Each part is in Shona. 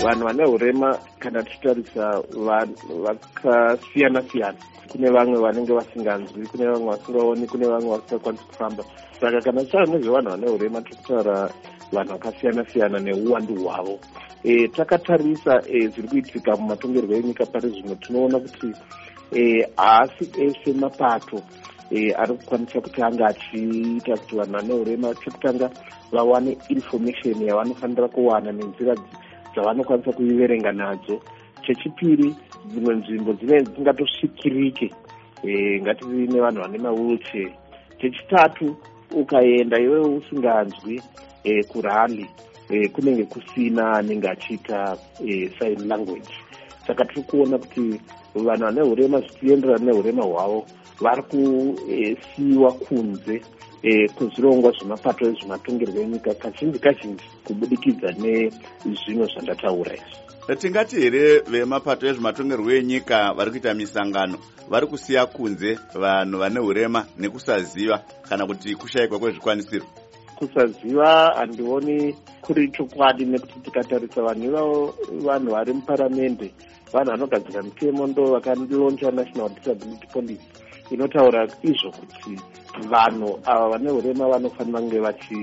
vanhu vane urema kana tichitarisa vakasiyana siyana. Kune vamwe vanenge vasinganzwi, kune vamwe vasingaoni, kune vamwe vasingakwanisi kufamba. Saka kana tichitaura nezvevanhu vane urema tikutaura vanhu vakasiyana siyana neuwandu hwavo. Takatarisa zviri kuitika mumatongerwo enyika pari zvino, tinoona kuti haasi ese mapato ari kukwanisa kuti anga achiita kuti vanhu vane urema chekutanga vawane information yavanofanira kuwana nenzira dzavanokwanisa kuiverenga nadzo. Chechipiri, dzimwe nzvimbo dzingatosvikirike ngativi nevanhu vane mawheelchair. Chechitatu, ukaenda iwe usinganzwi kurali kunenge kusina anenge achiita sign language. Saka tiri kuona kuti vanhu vane urema zvichienderana neurema hwavo vari kusiyiwa kunze kuzvirongwa zvemapato ezvematongerwo enyika kazhinji kubudikidza nezvino zvandataura izvi. Tingati here vemapato ezvematongerwo enyika vari kuita misangano vari kusiya kunze vanhu vane urema nekusaziva kana kuti kushayikwa kwezvikwanisiro? Kusaziva handioni kuri chokwadi, nekuti tikatarisa vanhu ivavo vanhu vari muparamende, vanhu vanogadzira mitemo, ndo vakandironja National Disability Policy inotaura izvo kuti vanhu ava vane urema vanofanira kunge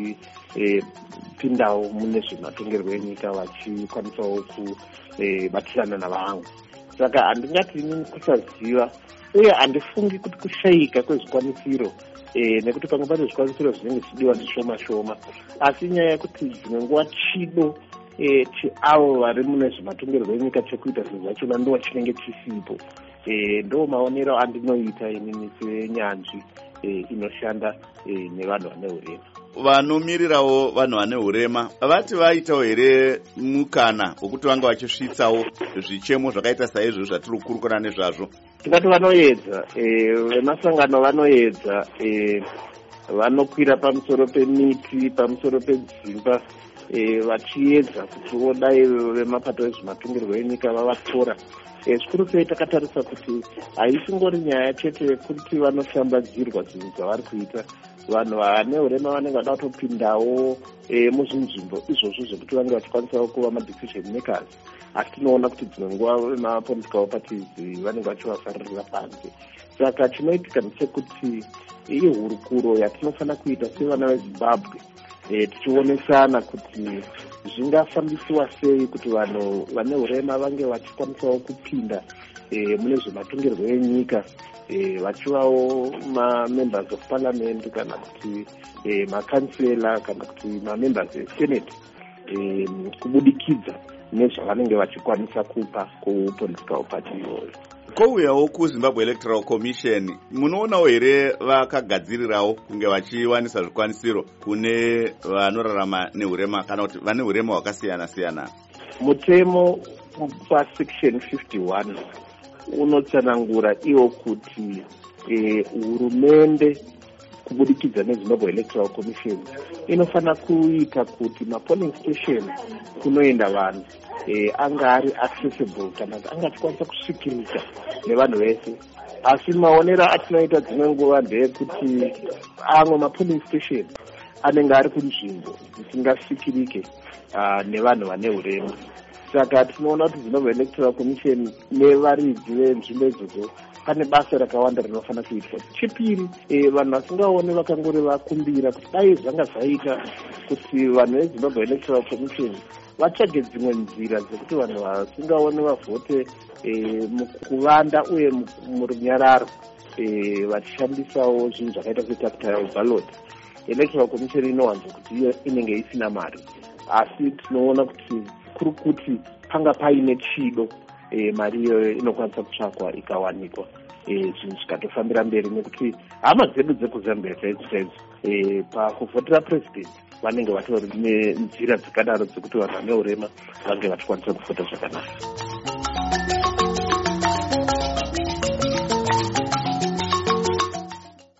vachipindawo mune zvematongerwo enyika vachikwanisawo kubatsirana navamwe. Saka handingati inini kusaziva, uye handifungi kuti kushayika kwezvikwanisiro, nekuti pamwe pane zvikwanisiro zvinenge zvichidiwa zvishoma shoma, asi nyaya yekuti dzimwe nguva chido avo vari mune zvematongerwo enyika chekuita zvinhu zvachona ndo chinenge chisipo. Ndo maonero andinoita inini senyanzvi inoshanda nevanhu vane urema. Vanomirirawo vanhu vane urema vati vaitawo here mukana wokuti vanga vachisvitsawo zvichemo zvakaita saizvo zvatiri kukurukura nezvazvo? Tingati vanoedza, vemasangano vanoedza, vanokwira pamusoro pemiti, pamusoro pedzimba, vachiedza kuti vodai vemapato ezvematongerwo enyika vavatora. Zvikuru sei takatarisa kuti haisingori nyaya chete yekuti vanoshambadzirwa zvinhu zvavari kuita. Vanhu vane urema vanenge vada kutopindawo muzvinzvimbo izvozvo zvekuti vange vachikwanisawo kuva madecision makers, asi tinoona kuti dzimwe nguva vemapolitical parties vanenge vachivafaririra panze. Saka chinoitika ndechekuti ihurukuro yatinofanira kuita sevana veZimbabwe, tichionesana kuti zvingafambisiwa sei kuti vanhu vane urema vange vachikwanisawo kupinda mune zvematongerwo enyika, vachivawo ma-members of parliament kana kuti makansela kana kuti ma-members esenate, kubudikidza nezvavanenge vachikwanisa kupa kupolitical party iyoyo. Kouyawo kuZimbabwe Electoral Commission, munoonawo here vakagadzirirawo kunge vachiwanisa zvikwanisiro kune vanorarama neurema kana kuti vane urema hwakasiyana siyana? Mutemo pasection 51 unotsanangura iwo kuti hurumende kubudikidza neZimbabwe Electoral Commission inofanira kuita kuti mapolling station kunoenda vanhu anga ari accessible kana anga achikwanisa kusvikirika nevanhu vese. Asi maonero atinoita dzimwe nguva ndeyekuti amwe mapolling station anenge ari kunzvimbo dzisingasvikirike nevanhu vane urema. Saka tinoona kuti Zimbabwe Electoral Commission nevaridzi venzvimbo idzodzo pane basa rakawanda rinofanira kuitwa. Chipiri, vanhu vasingaone vakangori vakumbira kuti dai zvanga zvaita kuti vanhu veZimbabwe Electoral Commission vatsvage dzimwe nzira dzekuti vanhu vasingaone vavhote mukuvanda uye murunyararo, vachishandisawo zvinhu zvakaita setactile ballot. Electoral Commission inowanza kuti iyo inenge isina mari, asi tinoona kuti kuri kuti panga paine chido, mari iyoyo inokwanisa kutsvakwa ikawanikwa, zvinhu zvikatofambira mberi, nekuti hama dzedu dzekuZambia dzaidzo pakuvhotera president vanenge vatori nenzira dzakadaro dzekuti vanhu vane urema vange vachikwanisa kuvhota zvakanaka.